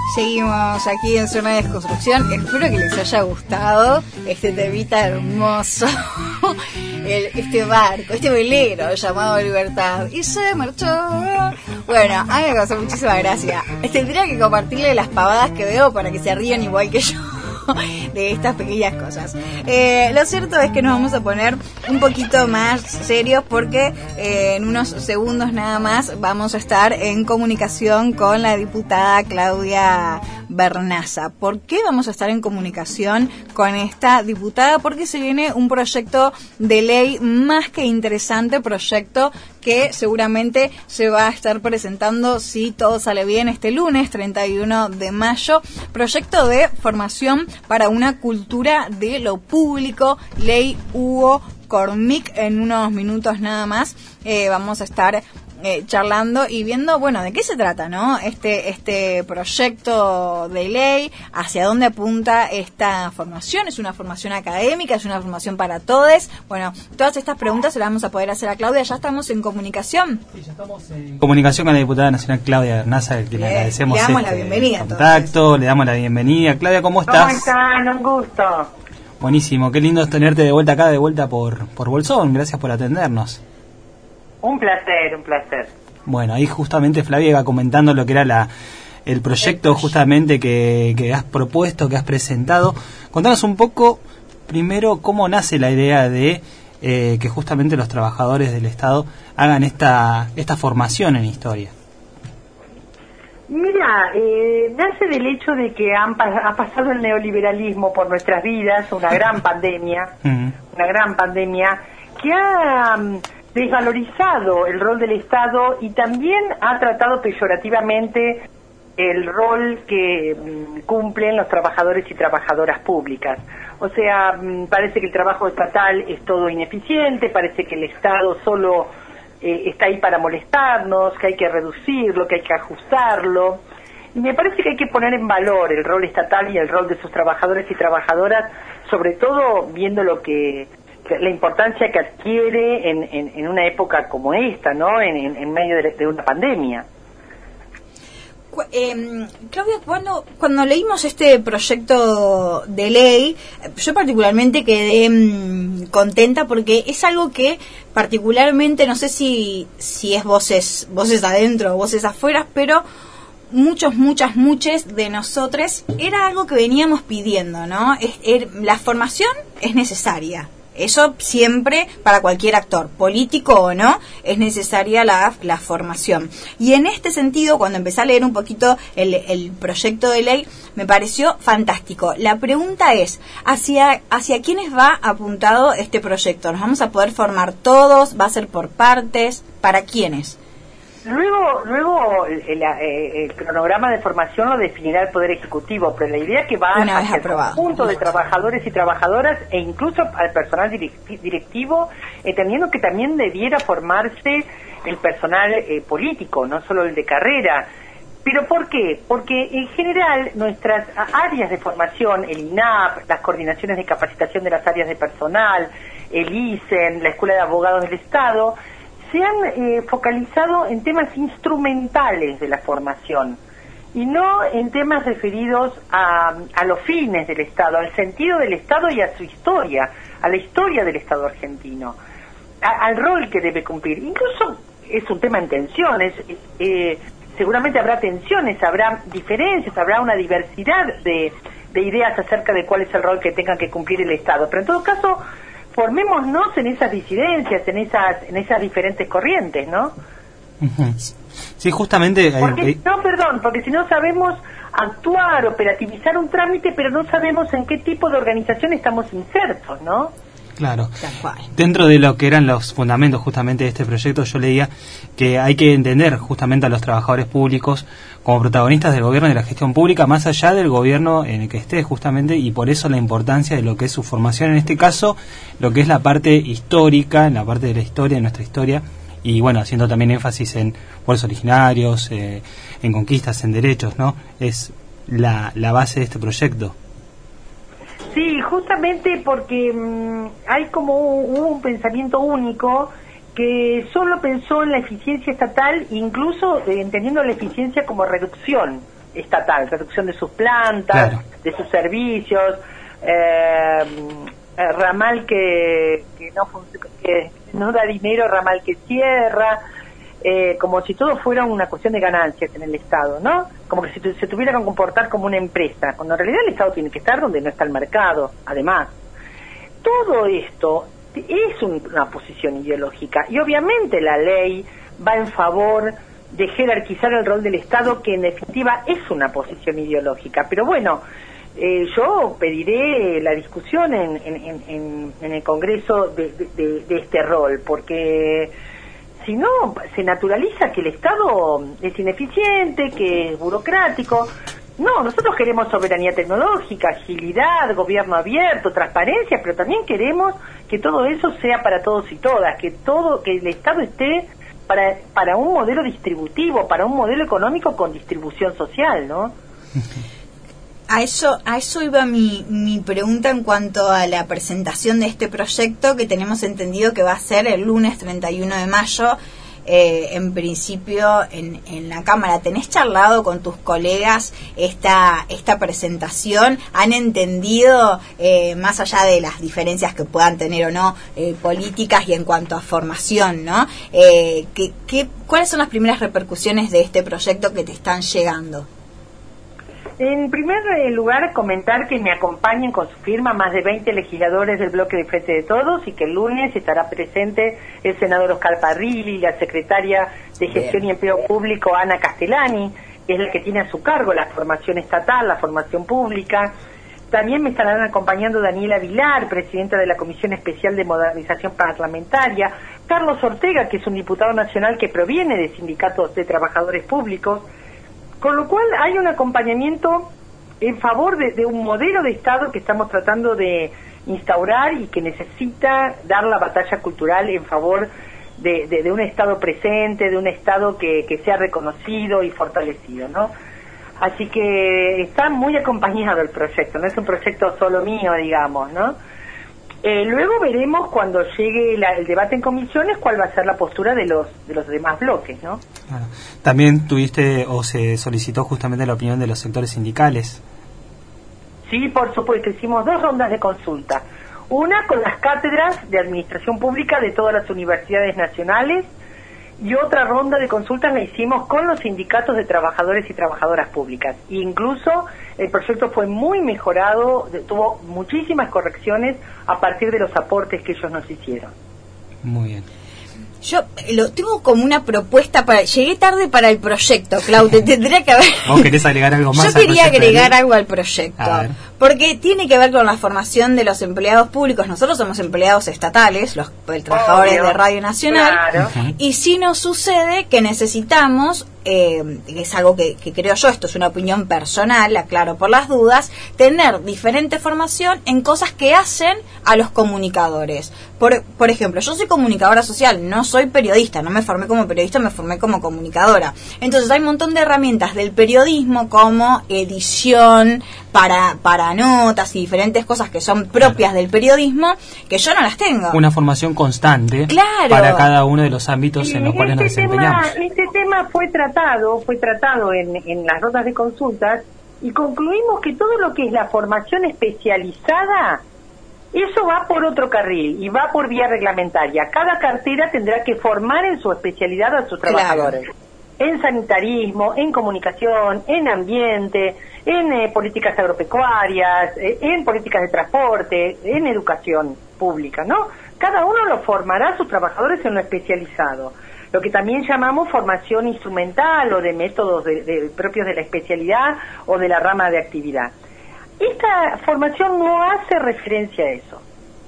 Seguimos aquí en Zona de Desconstrucción. Espero que les haya gustado este temita hermoso. Este barco, este velero llamado Libertad. Y se marchó. Bueno, a mí me causó muchísima gracia. Tendría que compartirle las pavadas que veo para que se rían igual que yo de estas pequeñas cosas. Lo cierto es que nos vamos a poner un poquito más serios porque en unos segundos nada más vamos a estar en comunicación con la diputada Claudia Vernaza. ¿Por qué vamos a estar en comunicación con esta diputada? Porque se viene un proyecto de ley más que interesante, proyecto que seguramente se va a estar presentando, si todo sale bien, este lunes 31 de mayo, proyecto de formación para una cultura de lo público, ley Hugo Cormick. En unos minutos nada más vamos a estar charlando y viendo, bueno, de qué se trata, ¿no? Este proyecto de ley, hacia dónde apunta esta formación. ¿Es una formación académica? ¿Es una formación para todos? Bueno, todas estas preguntas se las vamos a poder hacer a Claudia. ¿Ya estamos en comunicación? Sí, ya estamos en comunicación con la diputada nacional Claudia Vernaza, a quien le agradecemos le damos la bienvenida, contacto, entonces. Le damos la bienvenida. Claudia, ¿cómo estás? ¿Cómo están? Un gusto. Buenísimo, qué lindo tenerte de vuelta acá, de vuelta por Bolsón. Gracias por atendernos. Un placer, un placer. Bueno, ahí justamente Flavia iba comentando lo que era el proyecto justamente que has propuesto, que has presentado. Contanos un poco, primero, cómo nace la idea de que justamente los trabajadores del Estado hagan esta formación en historia. Mira, nace del hecho de que ha pasado el neoliberalismo por nuestras vidas, una gran pandemia, que ha desvalorizado el rol del Estado y también ha tratado peyorativamente el rol que cumplen los trabajadores y trabajadoras públicas. O sea, parece que el trabajo estatal es todo ineficiente, parece que el Estado solo está ahí para molestarnos, que hay que reducirlo, que hay que ajustarlo. Y me parece que hay que poner en valor el rol estatal y el rol de sus trabajadores y trabajadoras, sobre todo viendo la importancia que adquiere en una época como esta, ¿no? En medio de una pandemia. Claudia, cuando leímos este proyecto de ley, yo particularmente quedé contenta porque es algo que particularmente, no sé si es voces adentro o voces afuera, pero muchos de nosotros era algo que veníamos pidiendo, ¿no? La formación es necesaria. Eso siempre, para cualquier actor, político o no, es necesaria la formación. Y en este sentido, cuando empecé a leer un poquito el proyecto de ley, me pareció fantástico. La pregunta es, ¿hacia quiénes va apuntado este proyecto? ¿Nos vamos a poder formar todos? ¿Va a ser por partes? ¿Para quiénes? Luego el cronograma de formación lo definirá el Poder Ejecutivo, pero la idea que va hacia el conjunto de trabajadores y trabajadoras e incluso al personal directivo, entendiendo que también debiera formarse el personal político, no solo el de carrera. ¿Pero por qué? Porque en general nuestras áreas de formación, el INAP, las coordinaciones de capacitación de las áreas de personal, el ISEN, la Escuela de Abogados del Estado, se han focalizado en temas instrumentales de la formación y no en temas referidos a los fines del Estado, al sentido del Estado y a su historia, a la historia del Estado argentino, al rol que debe cumplir. Incluso es un tema en tensiones, seguramente habrá tensiones, habrá diferencias, habrá una diversidad de ideas acerca de cuál es el rol que tenga que cumplir el Estado, pero en todo caso formémonos en esas disidencias, en esas diferentes corrientes, ¿no? Uh-huh. Sí, justamente. Porque si no sabemos actuar, operativizar un trámite, pero no sabemos en qué tipo de organización estamos insertos, ¿no? Claro. Dentro de lo que eran los fundamentos justamente de este proyecto, yo leía que hay que entender justamente a los trabajadores públicos como protagonistas del gobierno y de la gestión pública, más allá del gobierno en el que esté justamente, y por eso la importancia de lo que es su formación, en este caso, lo que es la parte histórica, la parte de la historia, de nuestra historia, y bueno, haciendo también énfasis en pueblos originarios, en conquistas, en derechos, ¿no? Es la base de este proyecto. Sí, justamente porque hay como un pensamiento único que solo pensó en la eficiencia estatal, incluso entendiendo la eficiencia como reducción estatal, reducción de sus plantas, claro, de sus servicios, ramal que no da dinero, ramal que cierra, como si todo fuera una cuestión de ganancias en el Estado, ¿no? Como que se tuviera que comportar como una empresa, cuando en realidad el Estado tiene que estar donde no está el mercado, además. Todo esto es una posición ideológica, y obviamente la ley va en favor de jerarquizar el rol del Estado, que en definitiva es una posición ideológica. Pero bueno, yo pediré la discusión en el Congreso de este rol, porque si no, se naturaliza que el Estado es ineficiente, que es burocrático. No, nosotros queremos soberanía tecnológica, agilidad, gobierno abierto, transparencia, pero también queremos que todo eso sea para todos y todas, que el Estado esté para un modelo distributivo, para un modelo económico con distribución social, ¿no? A eso iba mi pregunta en cuanto a la presentación de este proyecto, que tenemos entendido que va a ser el lunes 31 de mayo, en principio en la Cámara. ¿Tenés charlado con tus colegas esta presentación? ¿Han entendido, más allá de las diferencias que puedan tener o no políticas y en cuanto a formación, ¿no? ¿Cuáles son las primeras repercusiones de este proyecto que te están llegando? En primer lugar, comentar que me acompañen con su firma más de 20 legisladores del bloque de Frente de Todos, y que el lunes estará presente el senador Oscar Parrilli, la secretaria de Gestión y Empleo Público Ana Castellani, que es la que tiene a su cargo la formación estatal, la formación pública. También me estarán acompañando Daniela Vilar, presidenta de la Comisión Especial de Modernización Parlamentaria, Carlos Ortega, que es un diputado nacional que proviene de sindicatos de trabajadores públicos, con lo cual hay un acompañamiento en favor de un modelo de Estado que estamos tratando de instaurar y que necesita dar la batalla cultural en favor de un Estado presente, de un Estado que sea reconocido y fortalecido, ¿no? Así que está muy acompañado el proyecto, no es un proyecto solo mío, digamos, ¿no? Luego veremos cuando llegue el debate en comisiones cuál va a ser la postura de los demás bloques, ¿no? Claro. También tuviste o se solicitó justamente la opinión de los sectores sindicales. Sí, por supuesto, hicimos 2 rondas de consulta. Una con las cátedras de Administración Pública de todas las universidades nacionales, y otra ronda de consultas la hicimos con los sindicatos de trabajadores y trabajadoras públicas. E incluso el proyecto fue muy mejorado, tuvo muchísimas correcciones a partir de los aportes que ellos nos hicieron. Muy bien. Yo tengo como una propuesta llegué tarde para el proyecto, Claudia, tendría que haber... ¿Vos querés agregar algo más? Yo quería agregar algo al proyecto, porque tiene que ver con la formación de los empleados públicos. Nosotros somos empleados estatales, los trabajadores de Radio Nacional, claro. Y sí nos sucede que necesitamos, es algo que creo yo, esto es una opinión personal, aclaro por las dudas, tener diferente formación en cosas que hacen a los comunicadores. Por ejemplo, yo soy comunicadora social, no soy periodista, no me formé como periodista, me formé como comunicadora. Entonces hay un montón de herramientas del periodismo como edición para notas y diferentes cosas que son propias del periodismo, que yo no las tengo. Una formación constante, claro, para cada uno de los ámbitos en los cuales nos desempeñamos. Este tema fue tratado en las rondas de consultas, y concluimos que todo lo que es la formación especializada, eso va por otro carril y va por vía reglamentaria. Cada cartera tendrá que formar en su especialidad a sus trabajadores. Claro. En sanitarismo, en comunicación, en ambiente, en políticas agropecuarias, en políticas de transporte, en educación pública, ¿no? Cada uno lo formará a sus trabajadores en lo especializado. Lo que también llamamos formación instrumental o de métodos propios de la especialidad o de la rama de actividad. Esta formación no hace referencia a eso.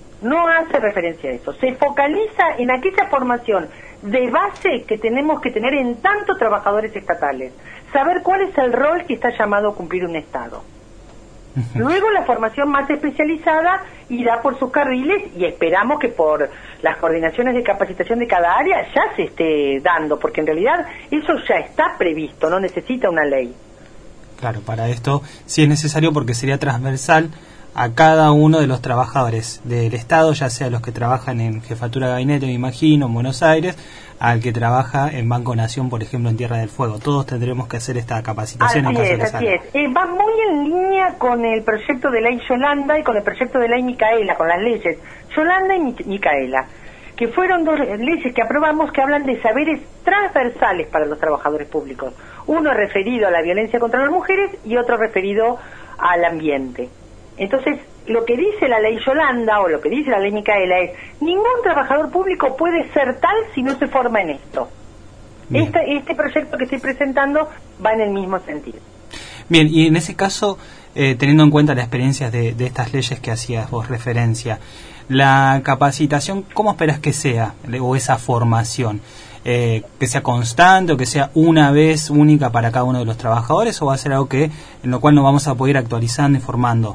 Se focaliza en aquella formación de base que tenemos que tener en tanto trabajadores estatales. Saber cuál es el rol que está llamado a cumplir un Estado. Luego la formación más especializada irá por sus carriles, y esperamos que por las coordinaciones de capacitación de cada área ya se esté dando, porque en realidad eso ya está previsto, no necesita una ley. Claro, para esto sí es necesario, porque sería transversal a cada uno de los trabajadores del Estado, ya sea los que trabajan en Jefatura de Gabinete, me imagino, en Buenos Aires, al que trabaja en Banco Nación, por ejemplo, en Tierra del Fuego. Todos tendremos que hacer esta capacitación. Así es. Va muy en línea con el proyecto de ley Yolanda y con el proyecto de ley Micaela, con las leyes Yolanda y Micaela, que fueron dos leyes que aprobamos que hablan de saberes transversales para los trabajadores públicos. Uno referido a la violencia contra las mujeres y otro referido al ambiente. Entonces, lo que dice la ley Yolanda o lo que dice la ley Micaela es: ningún trabajador público puede ser tal si no se forma en esto. Este proyecto que estoy presentando va en el mismo sentido. Bien, y en ese caso, teniendo en cuenta las experiencias de estas leyes que hacías vos referencia, la capacitación, ¿cómo esperas que sea? O esa formación, que sea constante o que sea una vez única para cada uno de los trabajadores, o va a ser algo en lo cual nos vamos a poder ir actualizando y formando.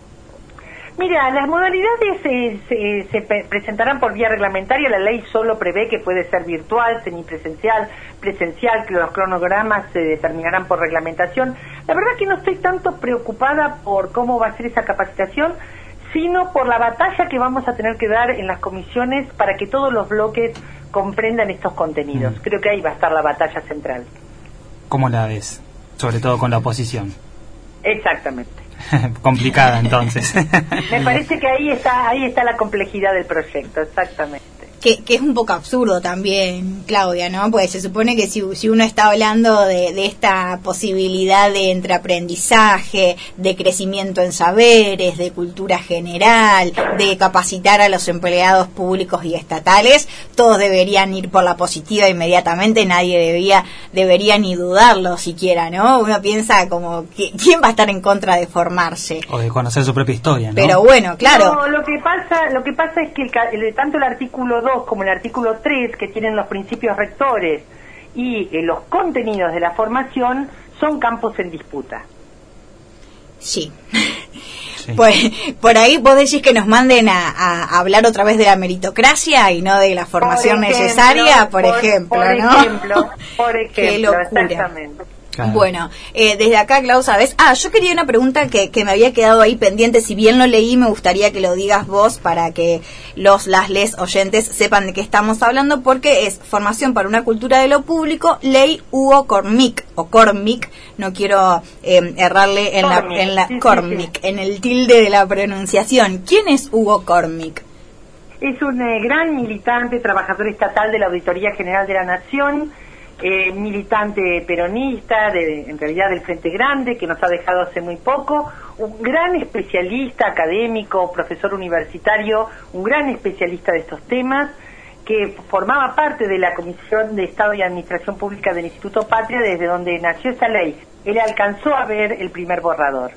Mira, las modalidades se presentarán por vía reglamentaria. La ley solo prevé que puede ser virtual, semipresencial, presencial, que los cronogramas se determinarán por reglamentación. La verdad que no estoy tanto preocupada por cómo va a ser esa capacitación, sino por la batalla que vamos a tener que dar en las comisiones para que todos los bloques comprendan estos contenidos. Creo que ahí va a estar la batalla central. ¿Cómo la ves? Sobre todo con la oposición. Exactamente. Complicada, entonces. Me parece que ahí está la complejidad del proyecto, exactamente. Que es un poco absurdo también, Claudia, ¿no? Pues se supone que si uno está hablando de esta posibilidad de entreaprendizaje, de crecimiento en saberes, de cultura general, de capacitar a los empleados públicos y estatales, todos deberían ir por la positiva inmediatamente, nadie debería ni dudarlo siquiera, ¿no? Uno piensa como, ¿quién va a estar en contra de formarse? O de conocer su propia historia, ¿no? Pero bueno, claro. No, lo que pasa es que tanto el artículo 2 como el artículo 3, que tienen los principios rectores y los contenidos de la formación, son campos en disputa. Sí. Pues por ahí vos decís que nos manden a hablar otra vez de la meritocracia y no de la formación necesaria, por ejemplo, ¿no? Por ejemplo, qué locura. Exactamente. Claro. Bueno, desde acá, Clau, ¿sabes? Yo quería una pregunta que me había quedado ahí pendiente. Si bien lo leí, me gustaría que lo digas vos para que les oyentes sepan de qué estamos hablando, porque es Formación para una Cultura de lo Público, Ley Hugo Cormick, o Cormick, no quiero errarle Cormick, en el tilde de la pronunciación. ¿Quién es Hugo Cormick? Es un gran militante, trabajador estatal de la Auditoría General de la Nación, militante peronista, en realidad del Frente Grande, que nos ha dejado hace muy poco, un gran especialista académico, profesor universitario, un gran especialista de estos temas, que formaba parte de la Comisión de Estado y Administración Pública del Instituto Patria, desde donde nació esa ley. Él alcanzó a ver el primer borrador.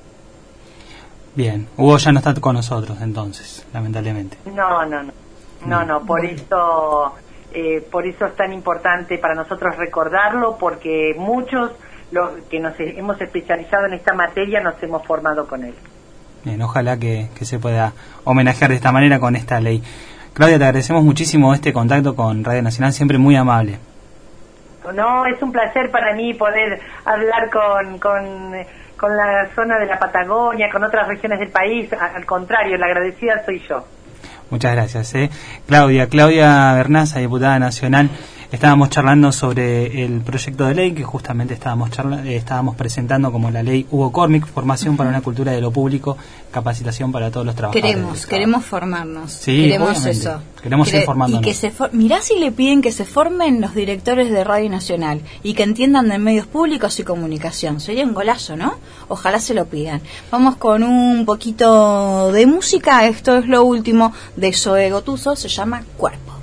Bien, Hugo ya no está con nosotros entonces, lamentablemente. No, por eso es tan importante para nosotros recordarlo, porque muchos los que nos hemos especializado en esta materia nos hemos formado con él. Bien, ojalá que se pueda homenajear de esta manera con esta ley. Claudia, te agradecemos muchísimo este contacto con Radio Nacional, siempre muy amable. No, es un placer para mí poder hablar con la zona de la Patagonia, con otras regiones del país. Al contrario, la agradecida soy yo. Muchas gracias. Claudia Bernaza, diputada nacional. Estábamos charlando sobre el proyecto de ley que justamente estábamos presentando como la ley Hugo Cormick, Formación para una Cultura de lo Público, capacitación para todos los trabajadores. Queremos formarnos. Sí, queremos eso. Queremos ir formándonos. Y mirá si le piden que se formen los directores de Radio Nacional y que entiendan de medios públicos y comunicación. Sería un golazo, ¿no? Ojalá se lo pidan. Vamos con un poquito de música. Esto es lo último de Zoe Gotuso, se llama Cuerpo.